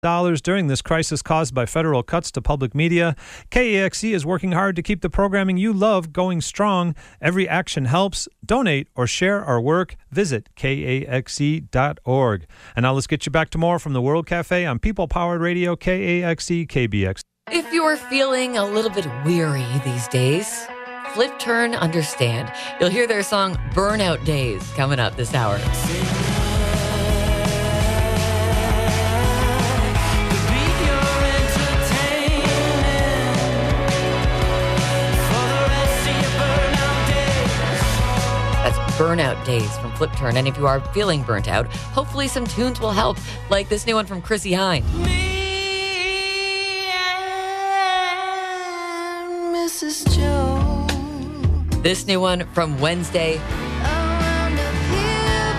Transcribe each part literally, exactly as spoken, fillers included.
dollars during this crisis caused by federal cuts to public media. K A X C is working hard to keep the programming you love going strong. Every action helps. Donate or share our work. Visit K A X C dot org. And now let's get you back to more from the World Cafe on People Powered Radio, K A X C, K B X. If you're feeling a little bit weary these days, Flip Turn Understand. You'll hear their song Burnout Days coming up this hour. Burnout Days from Flip Turn. And if you are feeling burnt out, hopefully some tunes will help, like this new one from Chrissy Hynde. Me and Missus Jones. This new one from Wednesday. Around up here,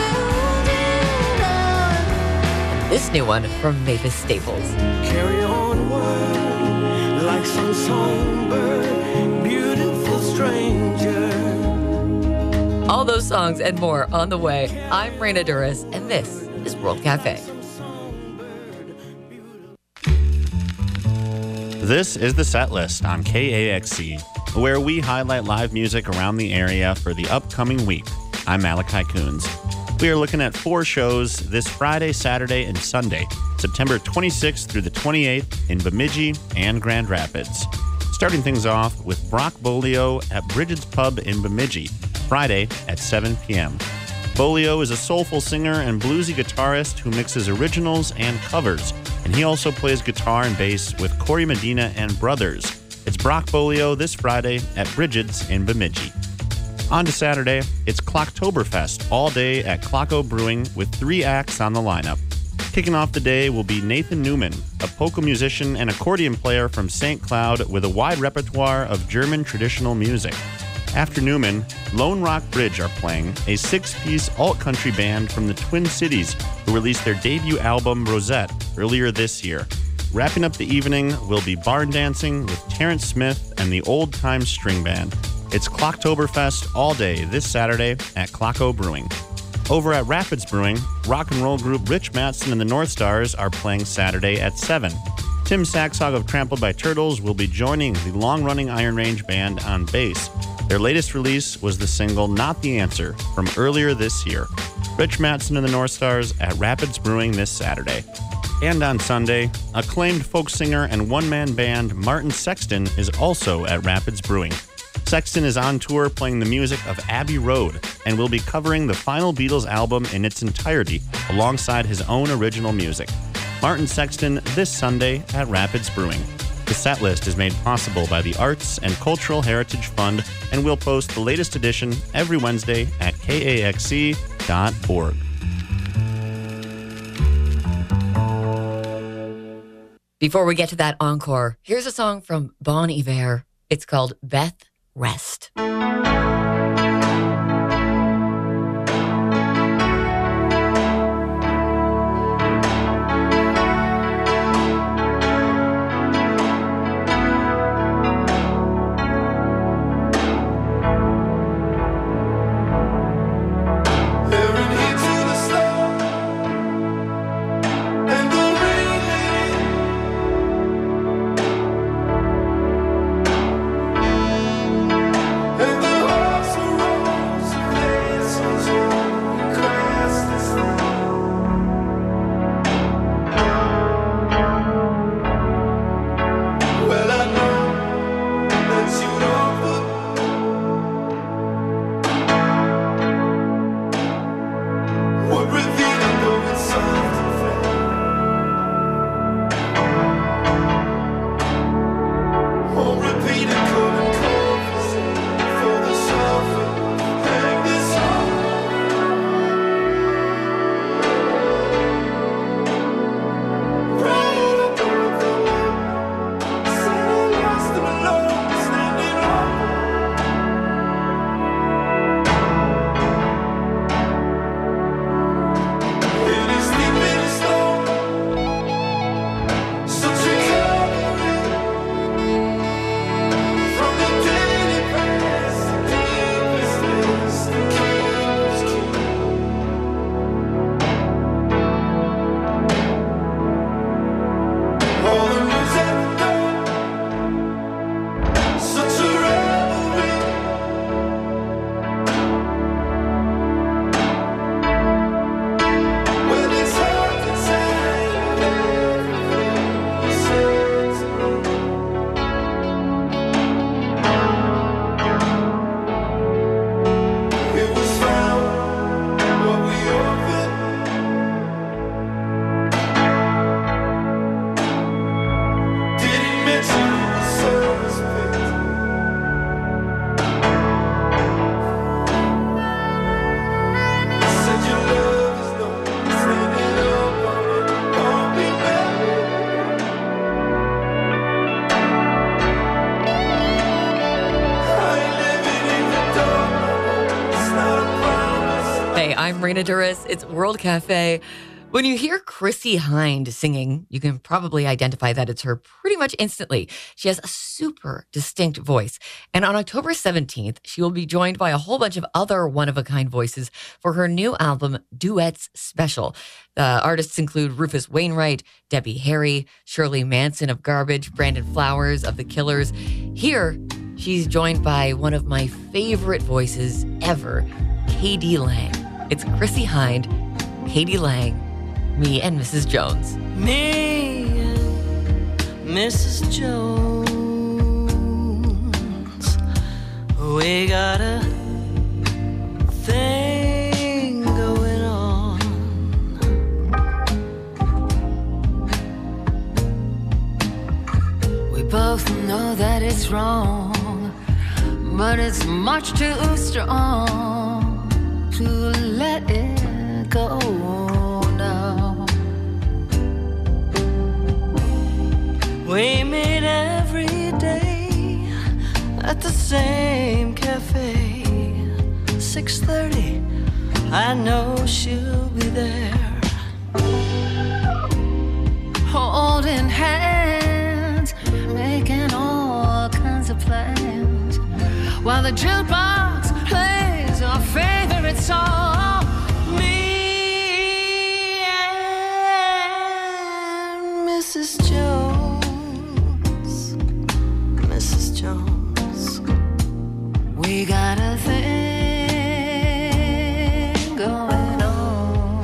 And this new one from Mavis Staples. Carry on word like some songbird, beautiful stranger. All those songs and more on the way. I'm Raina Duras, and this is World Cafe. This is the set list on K A X C, where we highlight live music around the area for the upcoming week. I'm Malachi Coons. We are looking at four shows this Friday, Saturday, and Sunday, September twenty-sixth through the twenty-eighth in Bemidji and Grand Rapids. Starting things off with Brock Bolio at Bridget's Pub in Bemidji, Friday at seven p.m. Bolio is a soulful singer and bluesy guitarist who mixes originals and covers, and he also plays guitar and bass with Corey Medina and Brothers. It's Brock Bolio this Friday at Bridget's in Bemidji. On to Saturday, it's Clocktoberfest all day at Clocko Brewing with three acts on the lineup. Kicking off the day will be Nathan Newman, a polka musician and accordion player from Saint Cloud with a wide repertoire of German traditional music. After Newman, Lone Rock Bridge are playing, a six-piece alt-country band from the Twin Cities who released their debut album, Rosette, earlier this year. Wrapping up the evening will be barn dancing with Terrence Smith and the Old Time String Band. It's Clocktoberfest all day this Saturday at Clocko Brewing. Over at Rapids Brewing, rock and roll group Rich Mattson and the North Stars are playing Saturday at seven. Tim Saxhog of Trampled by Turtles will be joining the long-running Iron Range Band on bass. Their latest release was the single Not the Answer from earlier this year. Rich Mattson and the North Stars at Rapids Brewing this Saturday. And on Sunday, acclaimed folk singer and one-man band Martin Sexton is also at Rapids Brewing. Sexton is on tour playing the music of Abbey Road and will be covering the final Beatles album in its entirety alongside his own original music. Martin Sexton this Sunday at Rapids Brewing. The set list is made possible by the Arts and Cultural Heritage Fund, and we'll post the latest edition every Wednesday at K A X C dot org. Before we get to that encore, here's a song from Bon Iver. It's called Beth Rest. And the I'm Raina Duras. It's World Cafe. When you hear Chrissie Hynde singing, you can probably identify that it's her pretty much instantly. She has a super distinct voice. And on October seventeenth, she will be joined by a whole bunch of other one-of-a-kind voices for her new album, Duets Special. The artists include Rufus Wainwright, Debbie Harry, Shirley Manson of Garbage, Brandon Flowers of The Killers. Here, she's joined by one of my favorite voices ever, K D Lang. It's Chrissie Hynde, K D Lang, Me and Missus Jones. Me and Missus Jones, we got a thing going on. We both know that it's wrong, but it's much too strong to let it go. We meet every day at the same cafe. six thirty, I know she'll be there. Holding hands, making all kinds of plans, while the jukebox plays our favorite song. Me and Missus Jones. Missus Jones, we got a thing going on.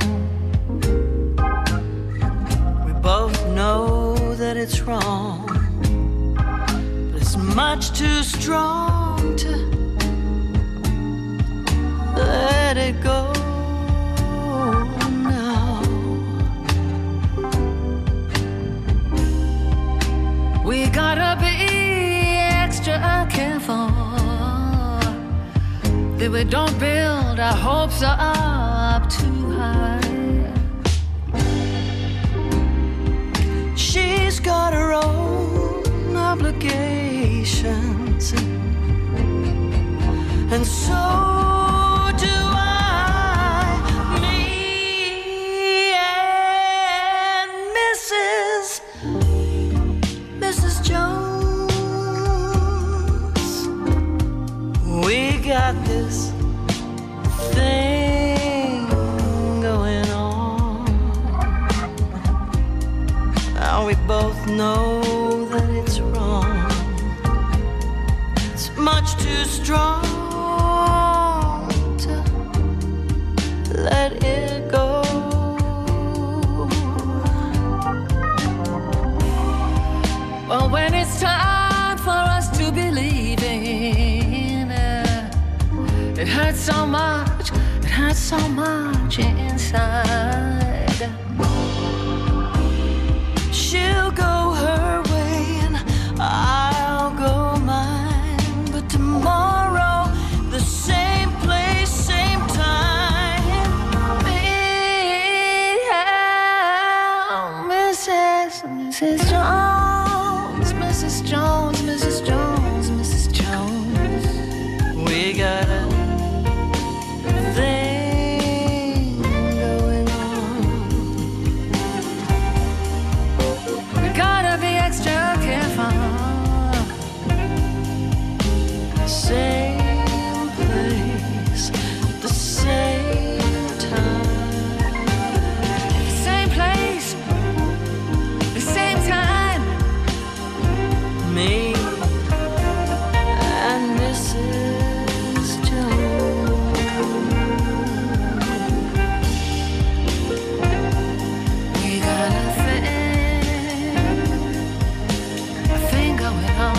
We both know that it's wrong, but it's much too strong to let it go now. We gotta be extra careful that we don't build our hopes up too high. She's got her own obligations, and so do I. Me and Missus Missus Jones, we got this thing going on. Now we both know that it's wrong. It's much too strong to let it go. Well, when it's time for us to be leaving, uh, it hurts so much, it hurts so much inside. She'll go her way and I'll go mine, but tomorrow, the same place, same time. Me and Missus Missus Jones, Missus Jones, Missus Jones, Missus Jones, we got a thing going on. We gotta be extra careful. Same place, the same time. Same place, the same time. Me and Missus Jones, we got a thing, a thing going on.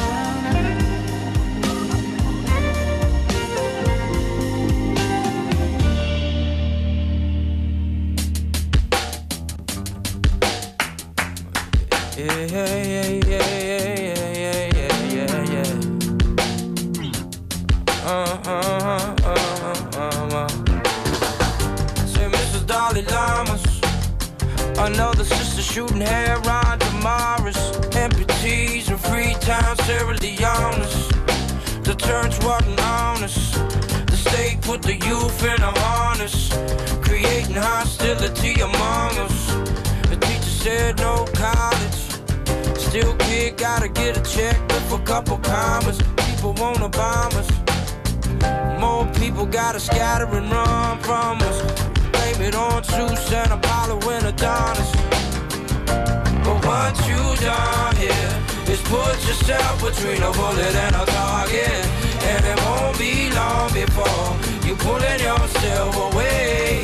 Yeah, yeah, yeah, yeah, yeah, yeah, yeah, yeah, yeah. Uh, uh, uh, uh, uh, uh. Say, Missus Dalai Lamas, another sister shooting hair on Damaris, amputees and Freetown, Sierra Leone's. The turns wasn't on us. The state put the youth in a harness, creating hostility among us. The teacher said no college, still kid gotta get a check with a couple commas. People wanna bomb us, more people gotta scatter and run from us. Blame it on Zeus and Apollo and Adonis. But what you done here is put yourself between a bullet and a target, and it won't be long before you pulling yourself away.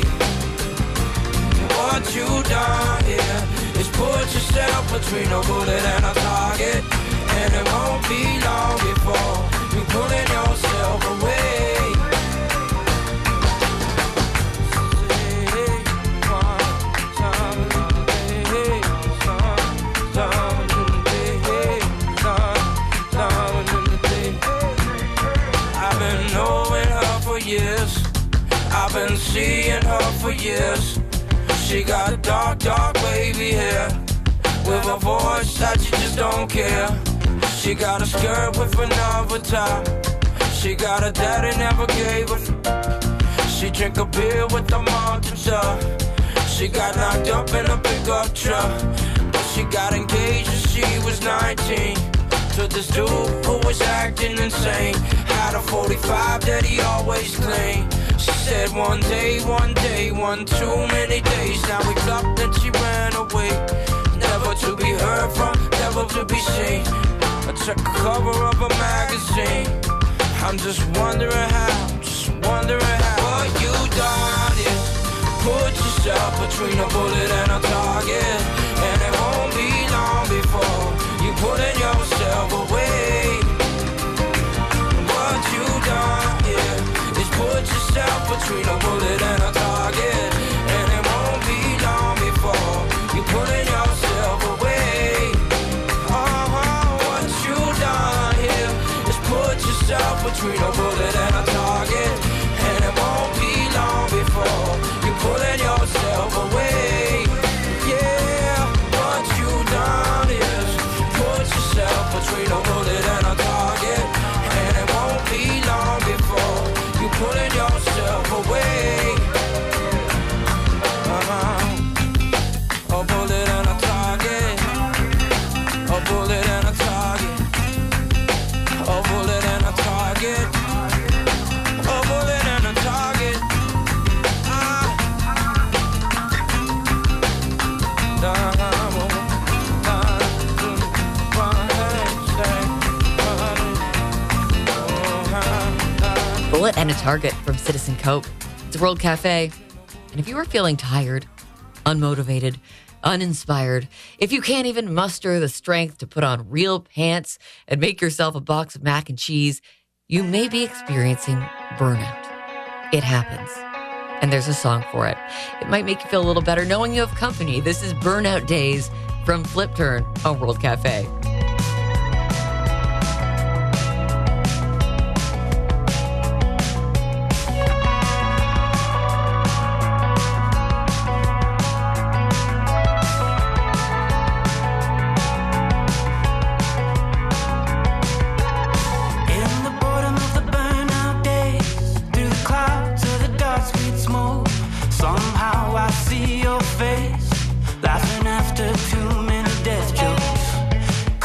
What you done here is put yourself between a bullet and a target, and it won't be long before you pulling yourself away. I've been seeing her for years. She got a dark, dark wavy hair, with a voice that you just don't care. She got a skirt with another top. She got a daddy never gave her. She drink a beer with the monitor. She got knocked up in a pickup truck, but she got engaged when she was nineteen to this dude who was acting insane. Had a forty-five that he always claimed. She said one day, one day, one too many days. Now we clubbed and she ran away, never to be heard from, never to be seen. I took a cover of a magazine. I'm just wondering how, just wondering how. What you done is put yourself between a bullet and a target, and it won't be long before you putting yourself away. What you done here is put yourself between a bullet and a target, and it won't be long before you putting yourself away. Uh-huh. What you done here is put yourself between a bullet and a target, and it won't be long before you pulling yourself away. Yeah, what you done is put yourself between a bullet and a target, and it won't be long before you pulling yourself away. Uh-huh. A bullet and a target, a bullet and a target, a bullet and a target, a bullet and a target. Ah. Bullet and a Target from Citizen Cope. It's World Cafe. And if you are feeling tired, unmotivated, uninspired, if you can't even muster the strength to put on real pants and make yourself a box of mac and cheese, you may be experiencing burnout. It happens. And there's a song for it. It might make you feel a little better knowing you have company. This is Burnout Days from Flip Turn on World Cafe. Laughing after too many death jokes.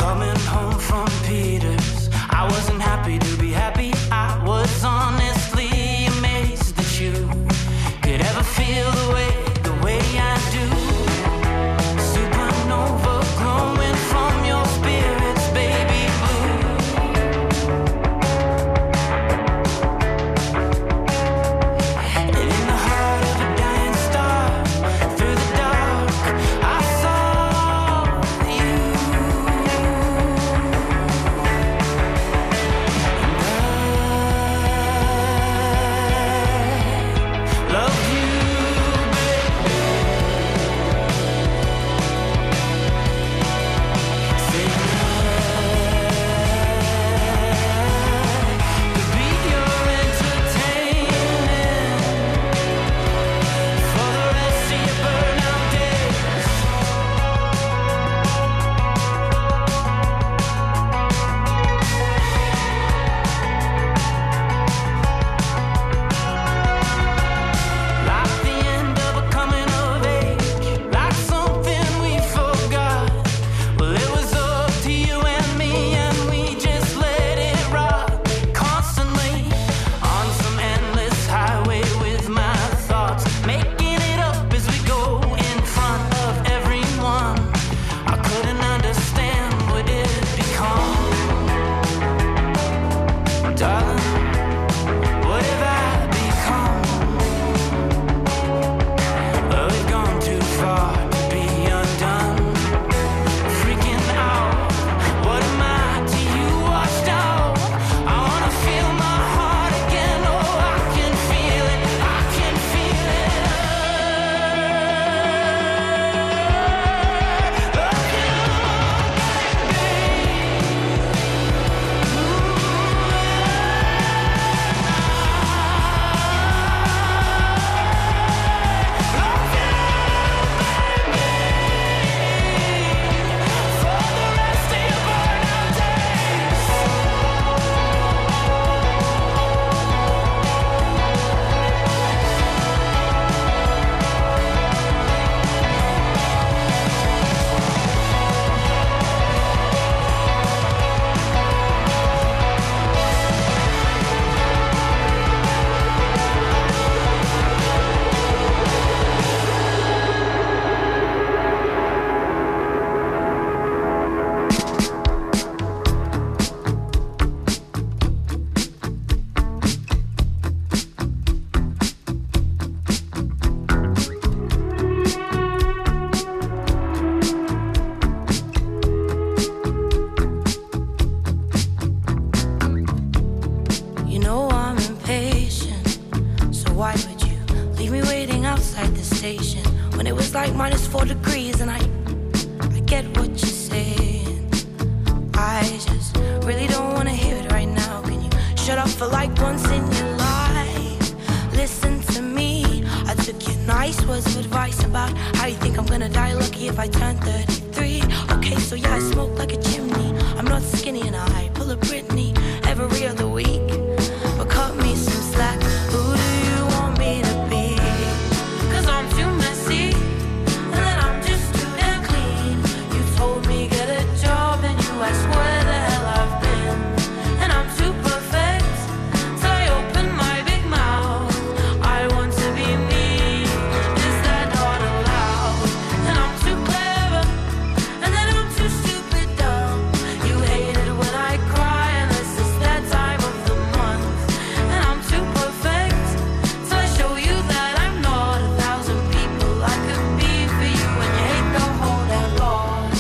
minus four degrees, and I, I get what you're saying. I just really don't want to hear it right now. Can you shut up for like once in your life? Listen to me. I took your nice words of advice about how you think I'm gonna die lucky if I turn thirty-three. Okay, so yeah, I smoke like a chimney. I'm not skinny and I pull a Britney every other week. But cut me some slack. Who do you want me to be? Cause I'm too messy, and then I'm just too damn clean. You told me get a job, and you asked where the hell I've been. And I'm too perfect, so I open my big mouth. I want to be me, is that not allowed? And I'm too clever, and then I'm too stupid dumb. You hate it when I cry, unless it's that time of the month. And I'm too perfect, so I show you that I'm not a thousand people I could be for you. And you hate the whole damn lot.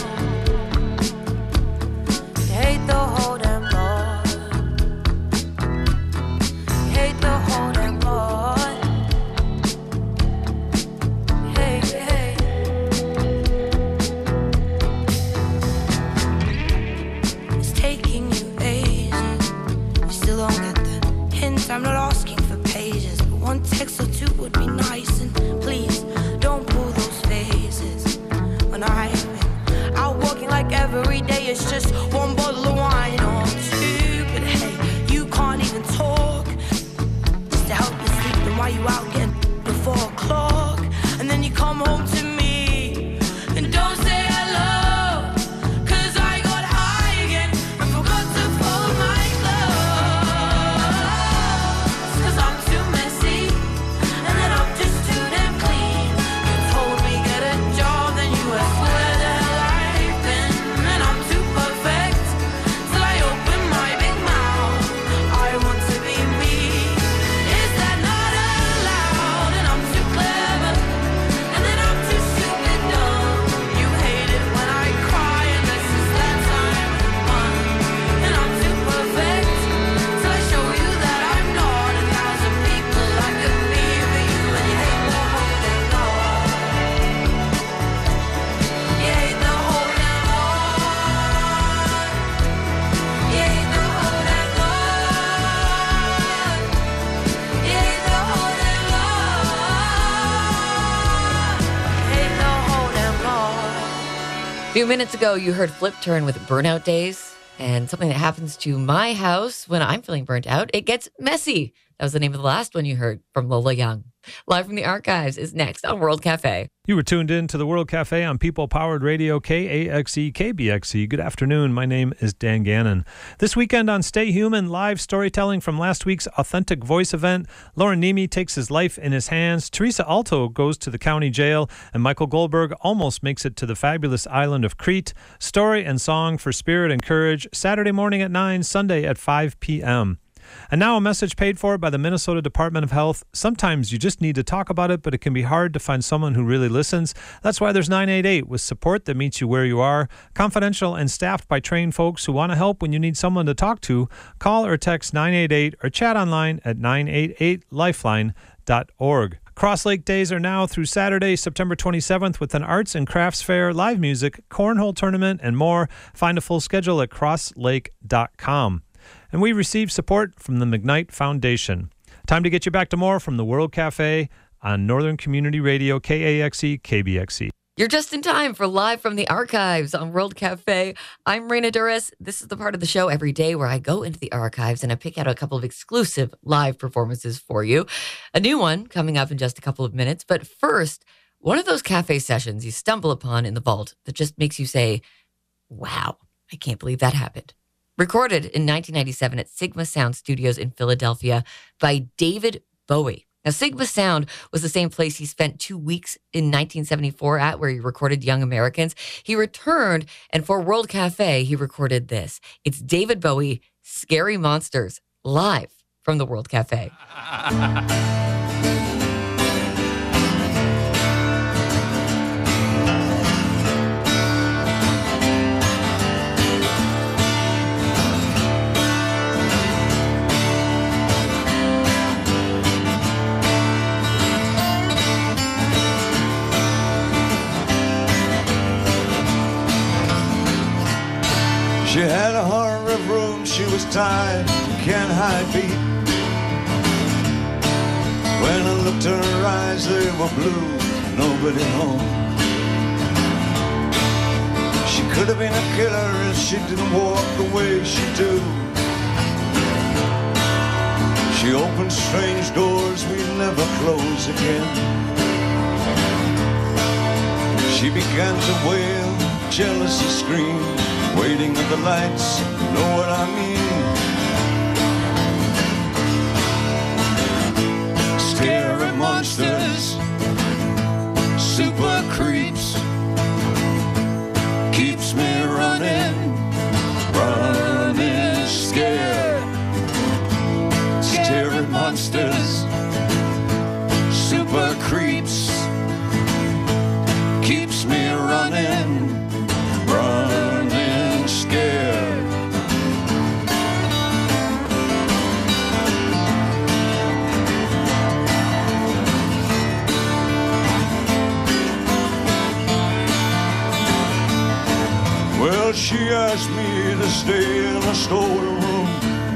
You hate the whole damn lot. You hate the whole damn lot. Hey, hey. It's taking you ages. You still don't get the hint. I'm not asking for pages, but one text or two would be nice. And please don't pull those phases. When I've been out walking like every day, it's just one bottle of wine or two. But hey, you can't even talk. Just to help you sleep, then why you out getting before o'clock? And then you come home to me and don't say hello. Cause I got high again and forgot to fold my clothes. Cause I'm too messy, and then I'm just too damn clean. You told me get a job, then you asked where the hell I've been. And I'm too perfect, so I open my big mouth. I want to be me, is that not allowed? And I'm too clever, and then I'm too stupid dumb. You hate it when I cry, unless it's that time of the month. And I'm too perfect, so I show you that I'm not a thousand people I could be for you. And you hate the whole damn lot. You hate the whole damn lot. You hate the whole damn lot. You hate the whole damn lot. You hate the whole damn lot. A few minutes ago, you heard Flip Turn with Burnout Days, and something that happens to my house when I'm feeling burnt out, it gets messy. That was the name of the last one you heard from Lola Young. Live from the Archives is next on World Cafe. You were tuned in to the World Cafe on People-Powered Radio, K A X E, K B X E. Good afternoon. My name is Dan Gannon. This weekend on Stay Human, live storytelling from last week's Authentic Voice event. Lauren Nemi takes his life in his hands. Teresa Alto goes to the county jail. And Michael Goldberg almost makes it to the fabulous island of Crete. Story and song for spirit and courage. Saturday morning at nine, Sunday at five p.m. And now a message paid for by the Minnesota Department of Health. Sometimes you just need to talk about it, but it can be hard to find someone who really listens. That's why there's nine eight eight with support that meets you where you are. Confidential and staffed by trained folks who want to help when you need someone to talk to. Call or text nine eight eight or chat online at nine eight eight lifeline dot org. Cross Lake Days are now through Saturday, September twenty-seventh, with an arts and crafts fair, live music, cornhole tournament, and more. Find a full schedule at cross lake dot com. And we receive support from the McKnight Foundation. Time to get you back to more from the World Cafe on Northern Community Radio, K A X E, K B X E. You're just in time for Live from the Archives on World Cafe. I'm Raina Duras. This is the part of the show every day where I go into the archives and I pick out a couple of exclusive live performances for you. A new one coming up in just a couple of minutes. But first, one of those cafe sessions you stumble upon in the vault that just makes you say, wow, I can't believe that happened. Recorded in nineteen ninety-seven at Sigma Sound Studios in Philadelphia by David Bowie. Now, Sigma Sound was the same place he spent two weeks in nineteen seventy-four at, where he recorded Young Americans. He returned, and for World Cafe, he recorded this. It's David Bowie, Scary Monsters, live from the World Cafe. She had a hundred rooms, she was tired, can't hide beat. When I looked in her eyes, they were blue, nobody home. She could have been a killer if she didn't walk the way she do. She opened strange doors we'd never close again. She began to wail, jealousy scream, waiting at the lights, know what I mean? Scary monsters, super creeps, keeps me running, running scared. Scary monsters, super creeps, keeps me running, running scared. Well, she asked me to stay in a storeroom.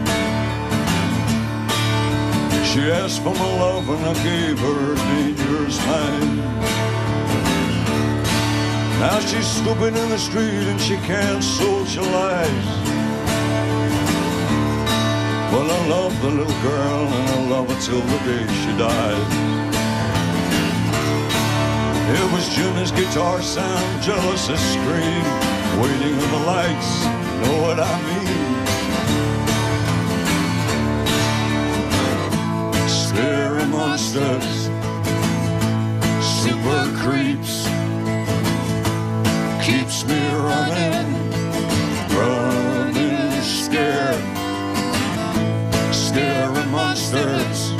She asked for my love and I gave her a dangerous mind. Now she's scooping in the street and she can't socialize. Well, I love the little girl and I love her till the day she dies. It was Jimmy's guitar sound, jealousy scream, waiting on the lights, know what I mean? Scary monsters, super creeps, keeps me running, running scared. Scary monsters,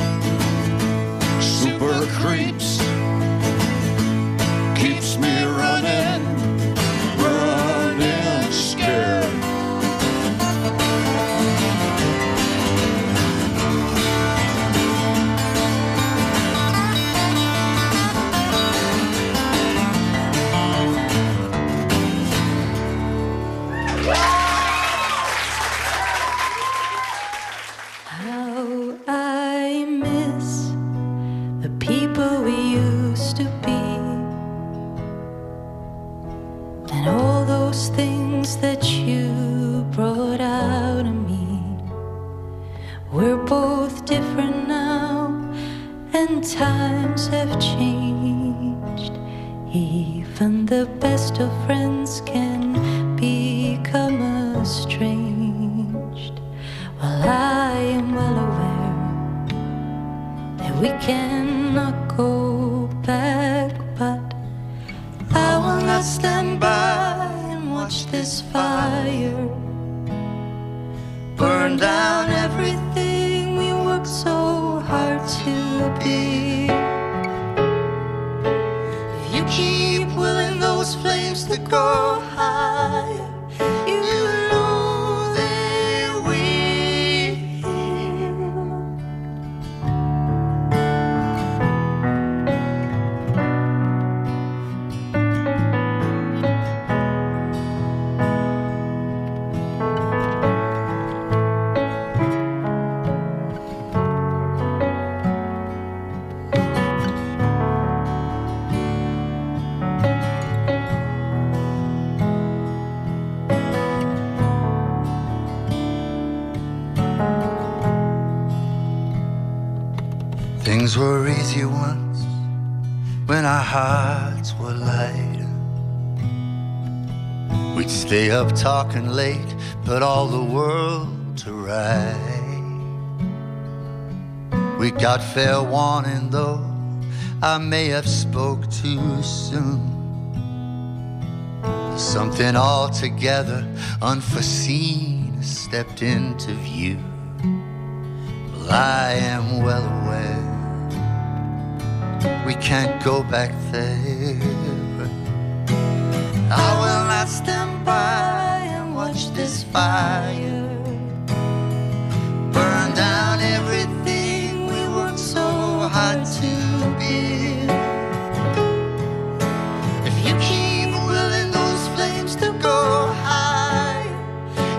super creeps, keeps me running, running scared. How I miss the people we used to be, and all those things that you brought out of me. We're both different now, and times have changed. Even the best of friends can become estranged. Well, I am well aware that we cannot go back, but I will not stand by and watch this fire burn down everything we worked so hard to be. If you keep willing those flames to go higher, you know they will. Things were easy once when our hearts were lighter. We'd stay up talking late, put all the world to right. We got fair warning though, I may have spoke too soon. Something altogether unforeseen stepped into view. Well, I am well aware we can't go back there. I will not stand by and watch this fire burn down everything we worked so hard to build. If you keep willing those flames to go high,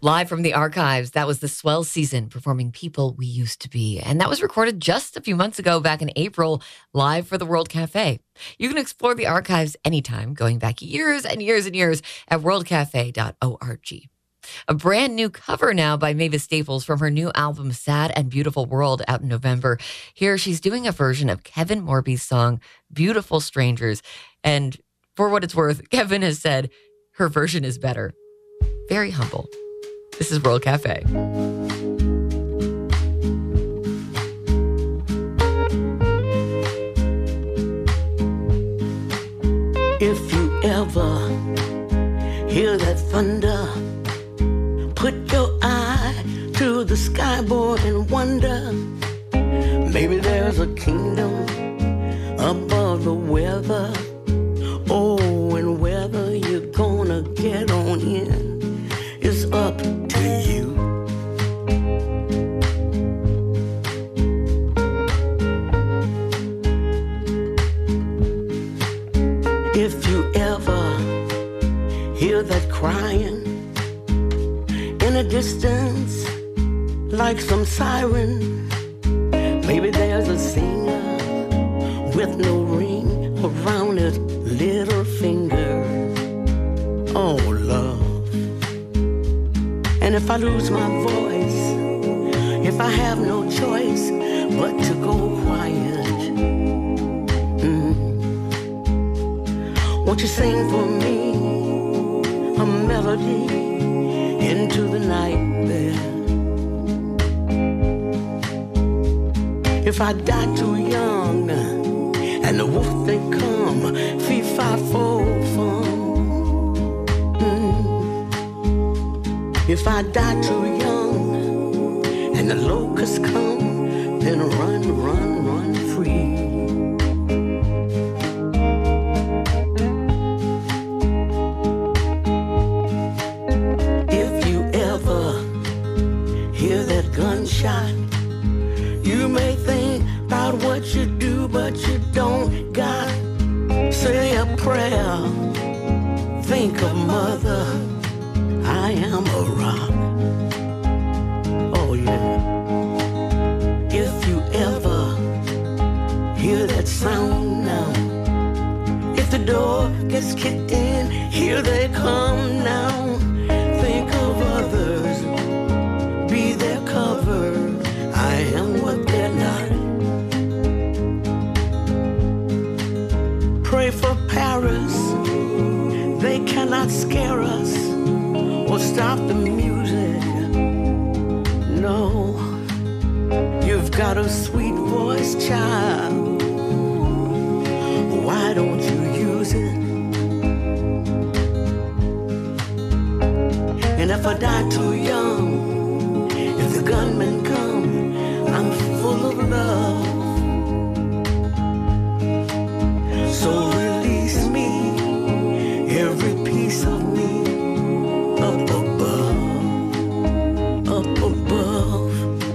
Live from the archives, that was the Swell Season performing People We Used to Be. And that was recorded just a few months ago, back in April, live for the World Cafe. You can explore the archives anytime, going back years and years and years at world cafe dot org. A brand new cover now by Mavis Staples from her new album, Sad and Beautiful World, out in November. Here she's doing a version of Kevin Morby's song, Beautiful Strangers. And for what it's worth, Kevin has said her version is better. Very humble. This is World Cafe. If you ever hear that thunder, put your eye to the skyboard and wonder, maybe there's a kingdom above the weather. Oh, and whether you're gonna get on in is up to you. If you ever hear that crying in a distance like some siren, maybe there's a singer with no ring around his little finger. Oh, love. And if I lose my voice, if I have no choice but to go quiet, mm, won't you sing for me a melody into the night there? If I die too young and the wolf they come, fee fi fo fum. If I die too young and the locusts come, then run, run, run free. If you ever hear that gunshot, you may think about what you do, but you don't got. Say a prayer, think of mother, I am a rock. Oh yeah. If you ever hear that sound now, if the door gets kicked in, here they come now. Think of others, be their cover, I am what they're not. Pray for Paris, they cannot scare us or stop the music. No, you've got a sweet voice, child. Why don't you use it? And if I die too young, if the gunmen come, I'm full of love. So release me, every piece of me, up above, up above.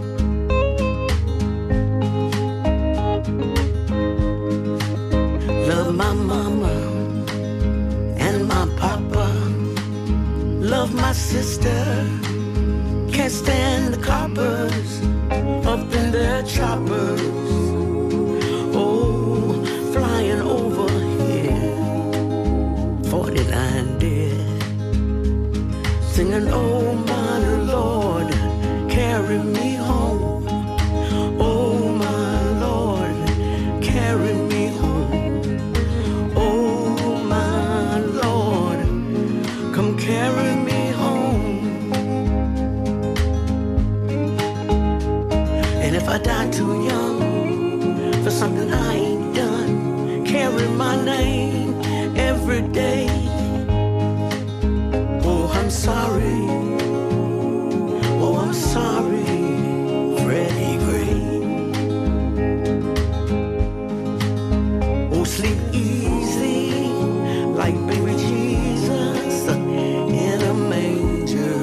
Love my mama and my papa. Love my sister. Can't stand the coppers up in their choppers. Oh, flying over here, forty-nine dead. Singing, oh my Lord, carry me home. Oh my Lord, carry me home. Oh my Lord, come carry me home. And if I die too young for something I ain't done, carry my name every day. I'm sorry, oh I'm sorry, Freddie Gray. Oh sleep easy, like baby Jesus in a manger.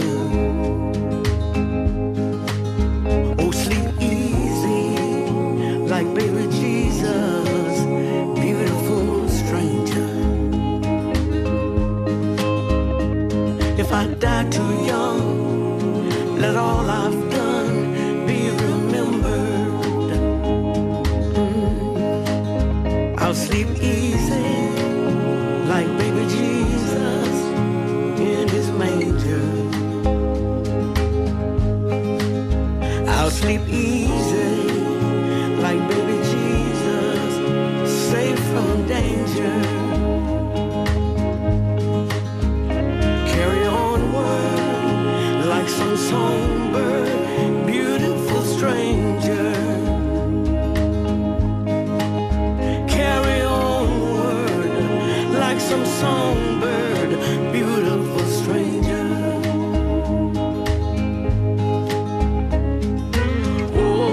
Oh sleep easy, like baby Jesus, beautiful stranger. If I die too young let all I've done be remembered. Mm. I'll sleep easy like baby Jesus in his manger. I'll sleep easy like baby Jesus, safe from danger. Carry onward like some songbird, beautiful stranger. Carry onward like some songbird, beautiful stranger. Oh,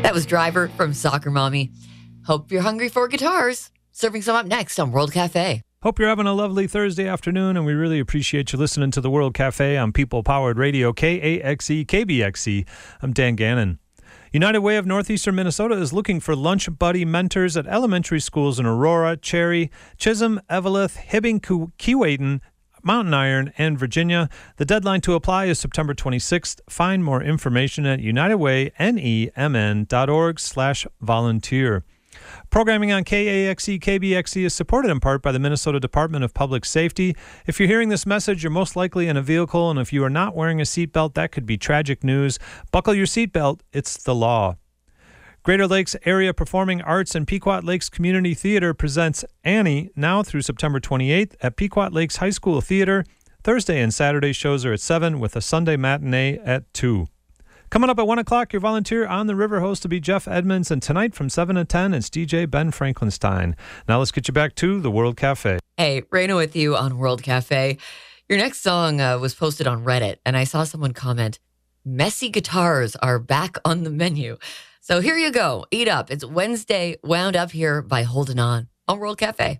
That was Driver from Soccer Mommy. Hope you're hungry for guitars. Serving some up next on World Cafe. Hope you're having a lovely Thursday afternoon, and we really appreciate you listening to the World Cafe on People-Powered Radio, K A X E, K B X E. I'm Dan Gannon. United Way of Northeastern Minnesota is looking for lunch buddy mentors at elementary schools in Aurora, Cherry, Chisholm, Eveleth, Hibbing, Keewatin, Mountain Iron, and Virginia. The deadline to apply is September twenty-sixth. Find more information at unitedwaynemn.org slash volunteer. Programming on K A X E, K B X E is supported in part by the Minnesota Department of Public Safety. If you're hearing this message, you're most likely in a vehicle, and if you are not wearing a seatbelt, that could be tragic news. Buckle your seatbelt. It's the law. Greater Lakes Area Performing Arts and Pequot Lakes Community Theater presents Annie now through September twenty-eighth at Pequot Lakes High School Theater. Thursday and Saturday shows are at seven with a Sunday matinee at two. Coming up at one o'clock, your volunteer on the river host will be Jeff Edmonds, and tonight from seven to ten, it's D J Ben Franklinstein. Now let's get you back to the World Cafe. Hey, Raina with you on World Cafe. Your next song uh, was posted on Reddit, and I saw someone comment, messy guitars are back on the menu. So here you go. Eat up. It's Wednesday, Wound Up here by Holding On on World Cafe.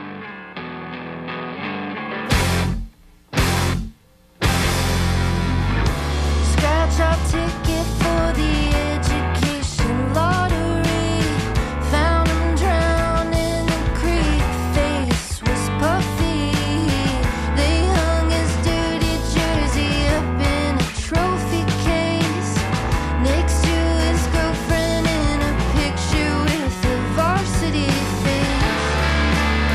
Scratch our ticket for the education lottery. Found him drowned in the creek. Face was puffy. They hung his dirty jersey up in a trophy case next to his girlfriend in a picture with a varsity face.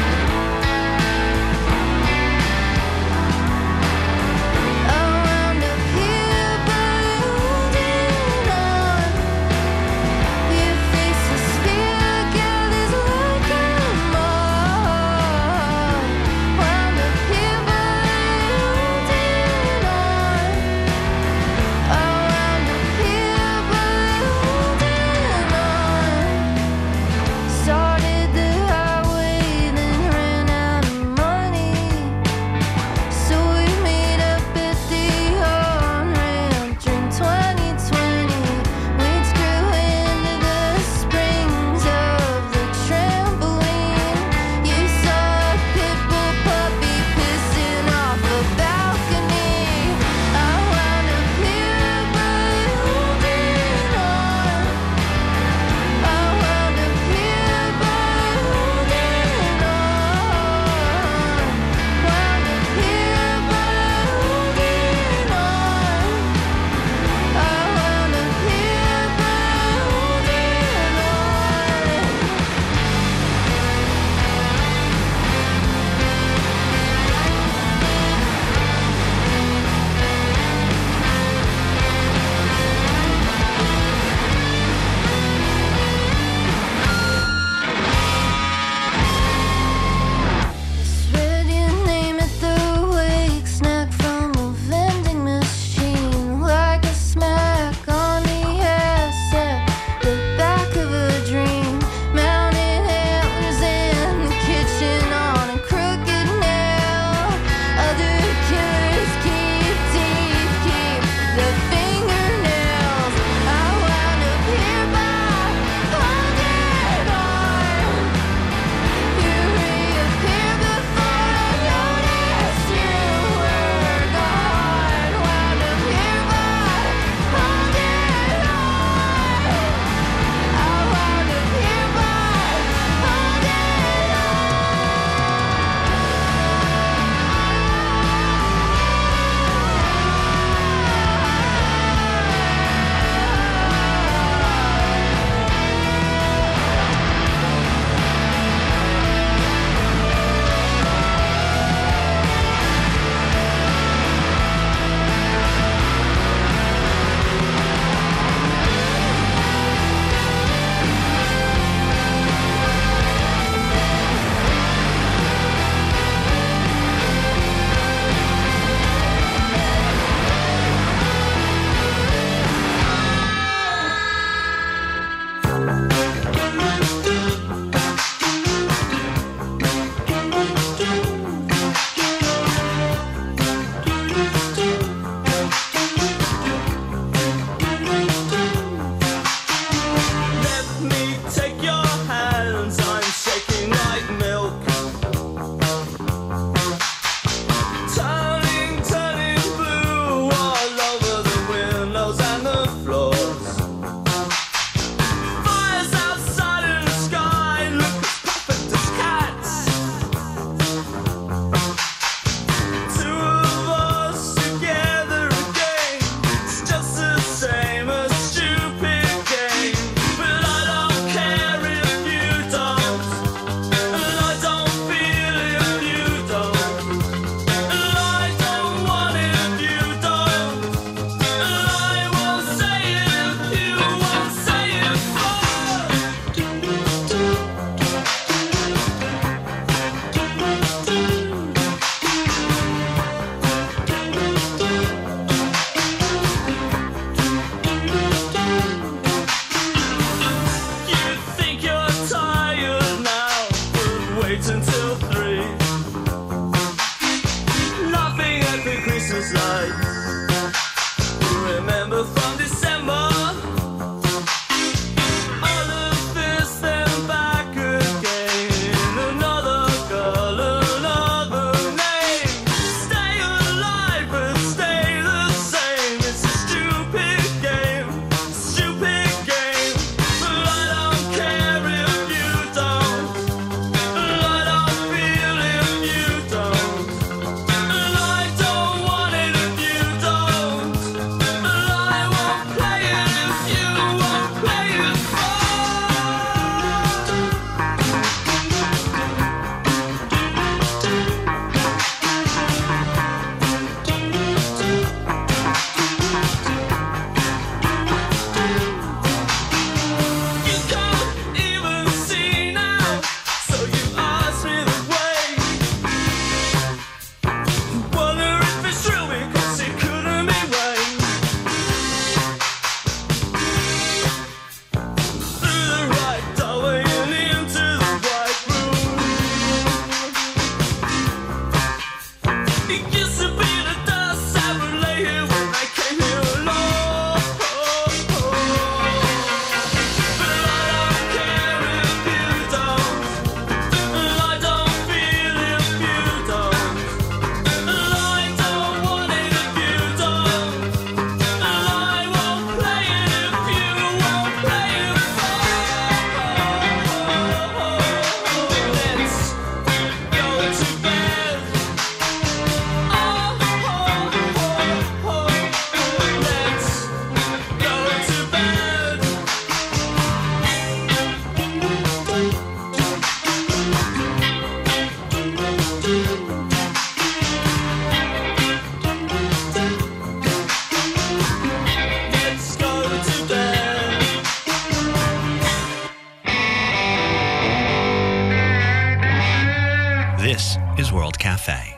Writers World Cafe.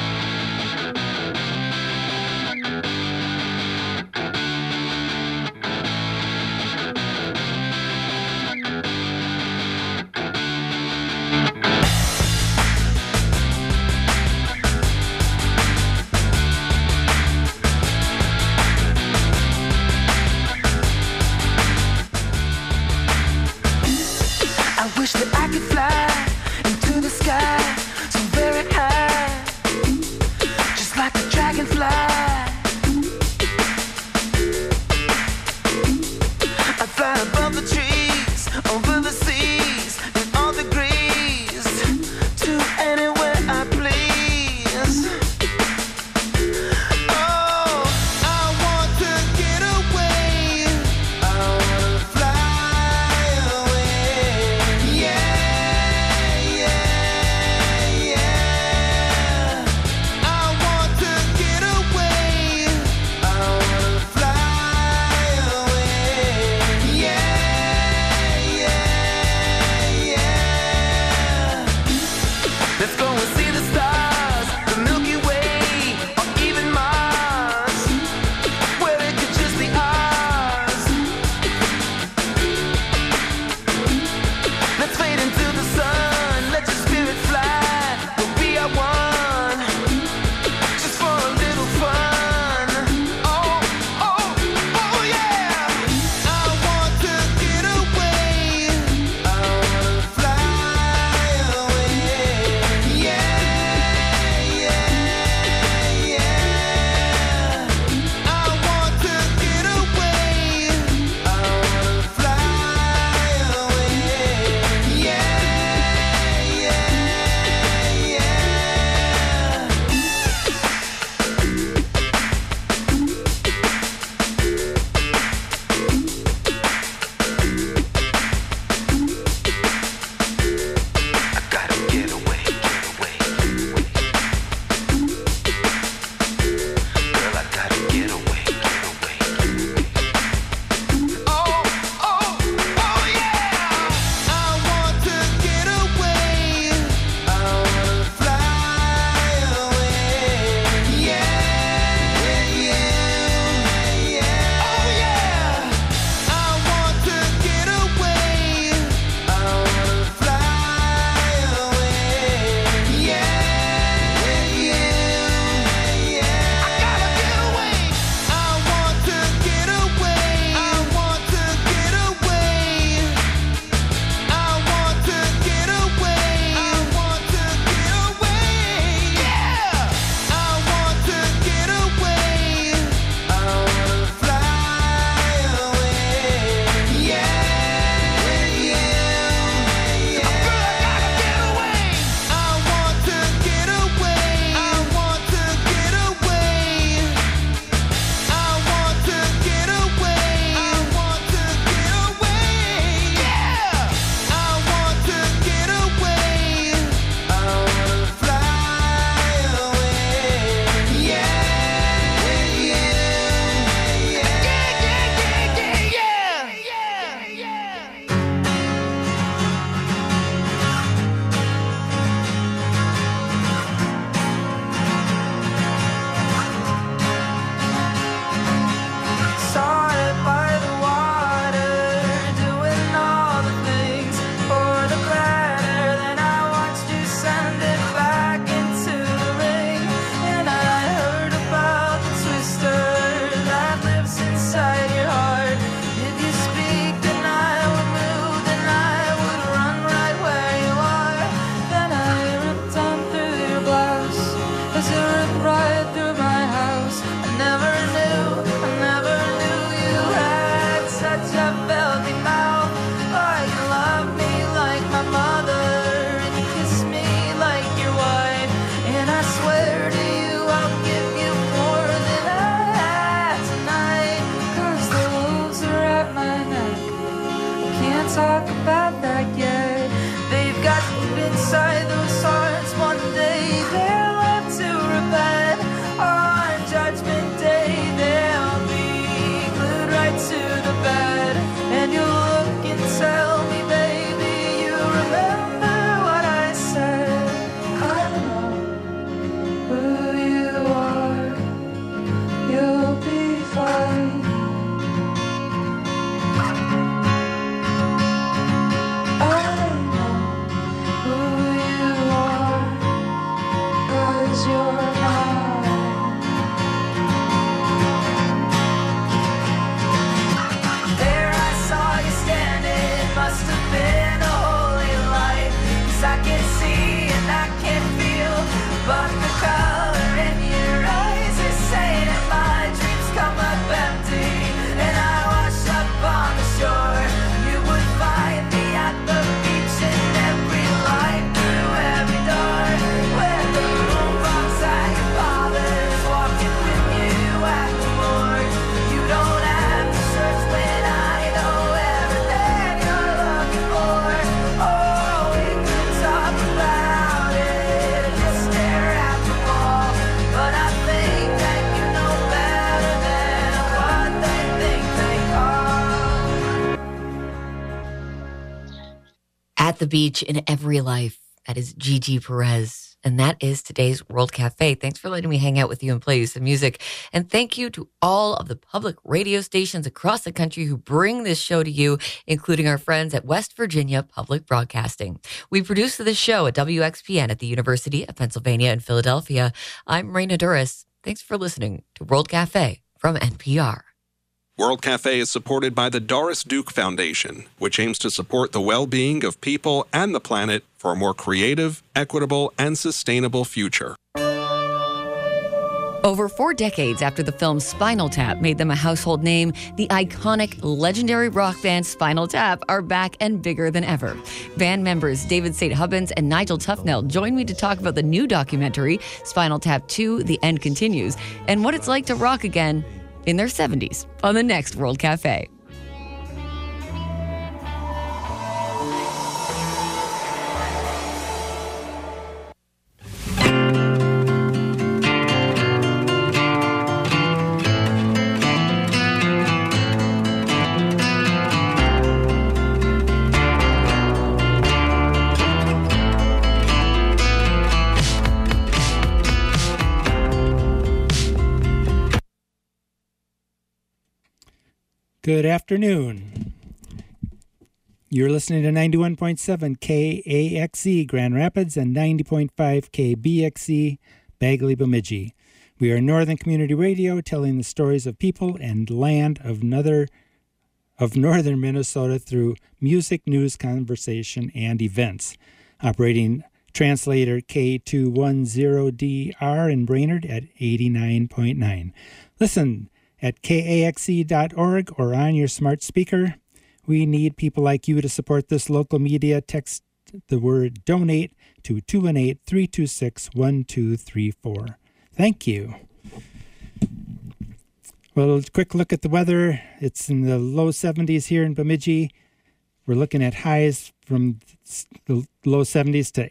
I wish that I could fly into the sky so very high, just like a dragonfly. I'd fly above the trees, over the seas, in all degrees, to anywhere I please. Oh, I want to get away. I wanna fly away. Yeah, yeah, At the beach in every life. That is Gigi Perez. And that is today's World Cafe. Thanks for letting me hang out with you and play you some music. And thank you to all of the public radio stations across the country who bring this show to you, including our friends at West Virginia Public Broadcasting. We produce this show at W X P N at the University of Pennsylvania in Philadelphia. I'm Raina Duras. Thanks for listening to World Cafe from N P R. World Cafe is supported by the Doris Duke Foundation, which aims to support the well-being of people and the planet for a more creative, equitable, and sustainable future. Over four decades after the film Spinal Tap made them a household name, the iconic, legendary rock band Spinal Tap are back and bigger than ever. Band members David Saint Hubbins and Nigel Tufnell join me to talk about the new documentary, Spinal Tap two, The End Continues, and what it's like to rock again in their seventies on the next World Cafe. Good afternoon. You're listening to ninety-one point seven K A X E Grand Rapids and ninety point five K B X E Bagley Bemidji. We are Northern Community Radio, telling the stories of people and land of another of northern Minnesota through music, news, conversation, and events. Operating translator K two ten D R in Brainerd at eighty-nine point nine. Listen at K A X E dot org or on your smart speaker. We need people like you to support this local media. Text the word donate to two one eight, three two six, one two three four. Thank you. Well, quick look at the weather. It's in the low seventies here in Bemidji. We're looking at highs from the low seventies to